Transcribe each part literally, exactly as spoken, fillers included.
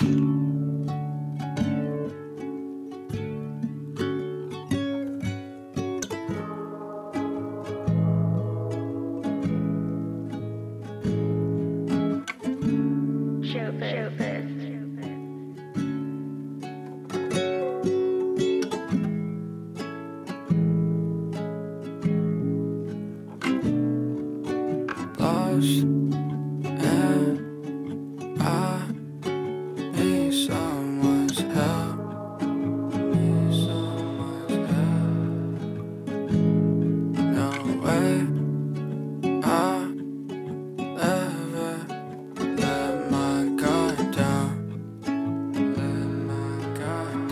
Lost and I need someone's help. Need someone's help. No way I ever let my guard down. Let my guard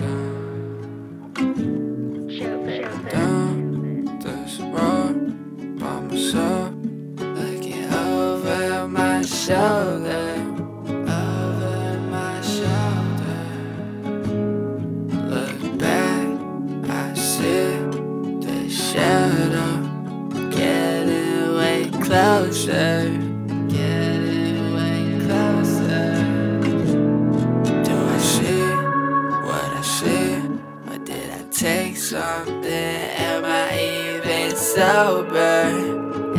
down. Down this road by myself. Over my shoulder, over my shoulder. Look back, I see the shadow getting way closer, getting way closer. Do I see what I see, or did I take something? Am I even sober?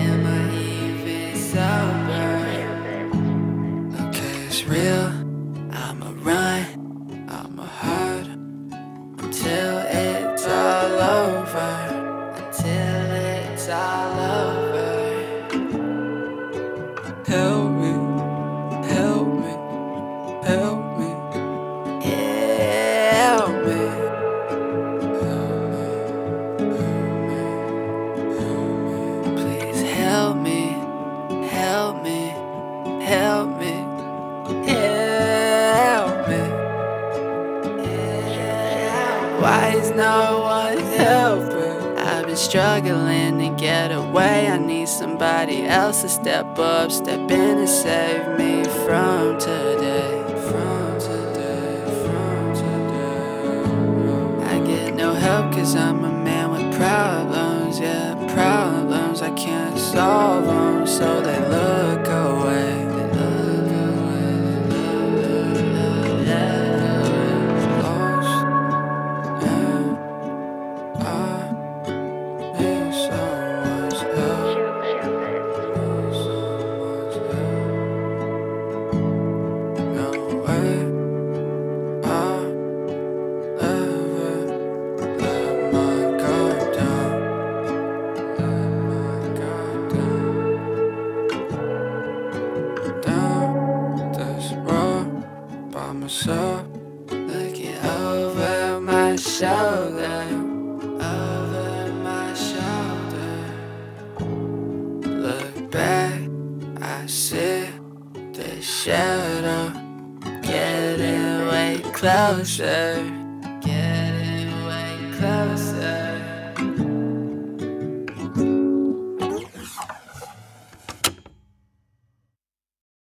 Okay, it's real. I'ma run, I'ma hide until it's all over, until it's all over. Help me, help me, help me, yeah, help me. Help me, help me, help me. Please help me. Help me, help me, help me. Why is no one helping? I've been struggling to get away. I need somebody else to step up, step in and save me from today. From today, from today. I get no help cause I'm a man with problems, yeah, problems. I can't solve them, so they look away. They look away, they look away. Lost and I need someone's help. Need someone's help. No way I ever let my guard down. By myself, looking over my shoulder, over my shoulder. Look back, I see the shadow getting way closer, getting way closer.